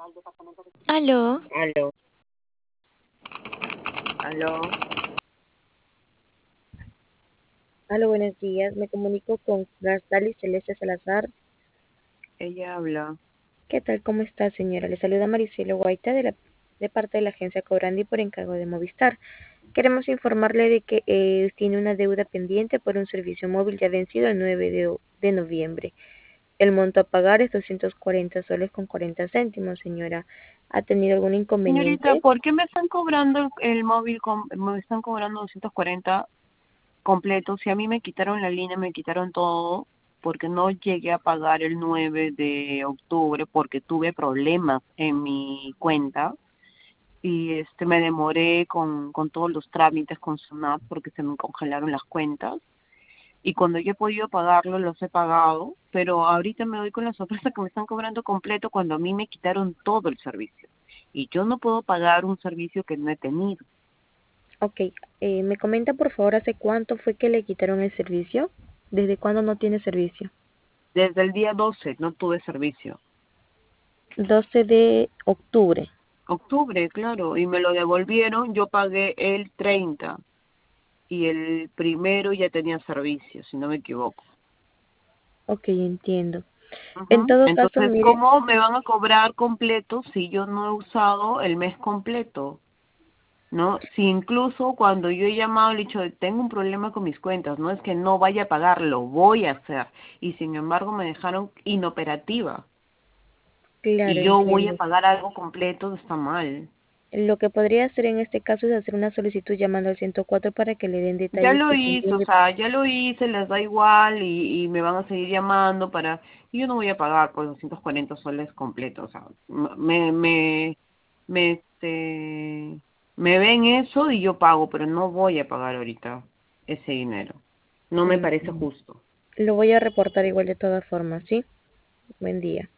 Aló, Aló, aló, Hola, buenos días. Me comunico con Dalis Celeste Salazar. ella habla. ¿Qué tal? ¿Cómo está, señora? Le saluda Maricelo Guaita de parte de la agencia Cobrandi por encargo de Movistar. Queremos informarle de que tiene una deuda pendiente por un servicio móvil ya vencido el 9 de noviembre. El monto a pagar es 240 soles con 40 céntimos, señora. ¿Ha tenido algún Señorita, inconveniente? ¿por qué me están cobrando el móvil, me están cobrando 240 completos? Si a mí me quitaron la línea, me quitaron todo, porque no llegué a pagar el 9 de octubre, porque tuve problemas en mi cuenta y me demoré con todos los trámites con SUNAT porque se me congelaron las cuentas. Y cuando yo he podido pagarlo, los he pagado, pero ahorita me doy con la sorpresa que me están cobrando completo cuando a mí me quitaron todo el servicio. Y yo no puedo pagar un servicio que no he tenido. Ok, ¿me comenta por favor hace cuánto fue que le quitaron el servicio? ¿Desde cuándo no tiene servicio? Desde el día 12 no tuve servicio. 12 de octubre. Octubre, claro, y me lo devolvieron, yo pagué el 30 y el primero ya tenía servicio, si no me equivoco. Ok, entiendo. En Ujú. todo caso, Entonces, mire, ¿cómo me van a cobrar completo si yo no he usado el mes completo? ¿No? Si incluso cuando yo he llamado le he dicho, tengo un problema con mis cuentas, no es que no vaya a pagar, lo voy a hacer. Y sin embargo me dejaron inoperativa. claro, Y yo voy a entiendo. pagar algo completo, está mal. Lo que podría hacer en este caso es hacer una solicitud llamando al 104 para que le den Ya detalles lo que hice, o contiene. sea, ya lo hice, les da igual y me van a seguir llamando para... Y yo no voy a pagar por 240 soles completos, o sea, me, me ven eso y yo pago, pero no voy a pagar ahorita ese dinero. No me parece Entiendo. justo. Lo voy a reportar igual de todas formas, ¿sí? Buen día.